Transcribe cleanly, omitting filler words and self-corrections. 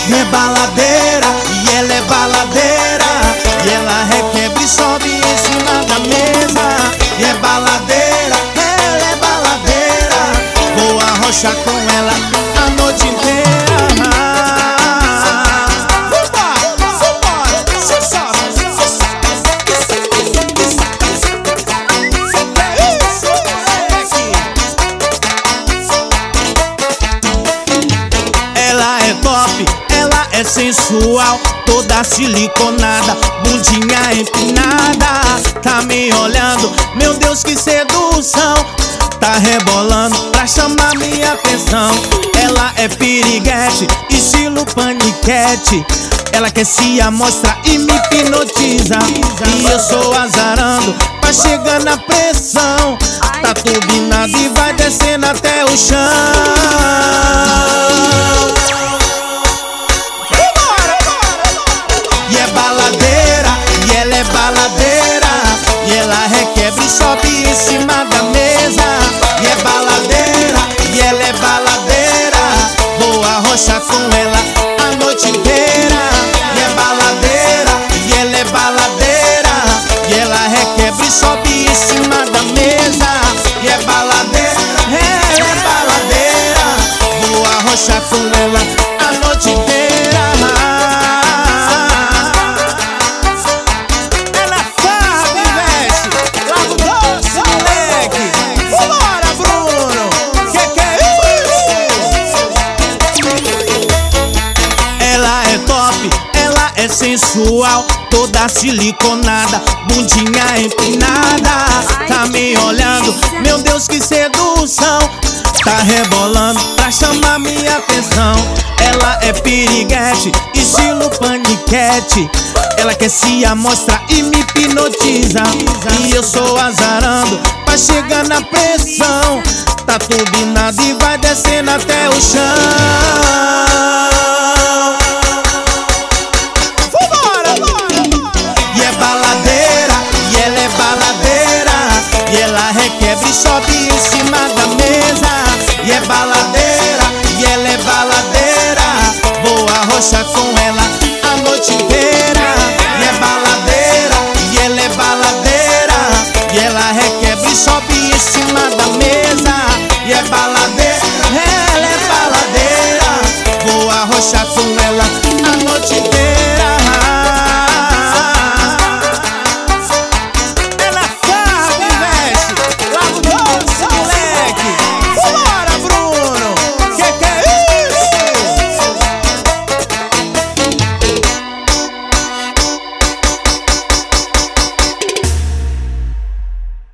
baladeira, e ela é baladeira, e ela requebra e sobe em cima da mesa. E é baladeira, ela é baladeira, vou arrochar com ela a noite inteira. Ela é top, ela é sensual, toda siliconada, bundinha empinada. Tá me olhando, meu Deus, que sedução. Tá rebolando pra chamar minha atenção. Ela é piriguete, estilo paniquete. Ela quer se amostrar e me hipnotiza. E eu sou azarando pra chegar na pressão. Tá turbinado e vai descendo até o chão. E é baladeira, e ela é baladeira, e ela requebra e sobe em cima da mesa. E é baladeira, e ela é baladeira, vou arrochar com ela a noite inteira. E é baladeira, e ela é baladeira, e ela requebra e sobe em cima da mesa. E é baladeira, ela é baladeira, vou arrochar com ela a noite inteira. Ela é sensual, toda siliconada, bundinha empinada. Tá me olhando, meu Deus, que sedução. Tá rebolando pra chamar minha atenção. Ela é piriguete, estilo paniquete. Ela quer se amostrar e me hipnotiza. E eu sou azarando pra chegar na pressão. Tá turbinado e vai descendo até o chão.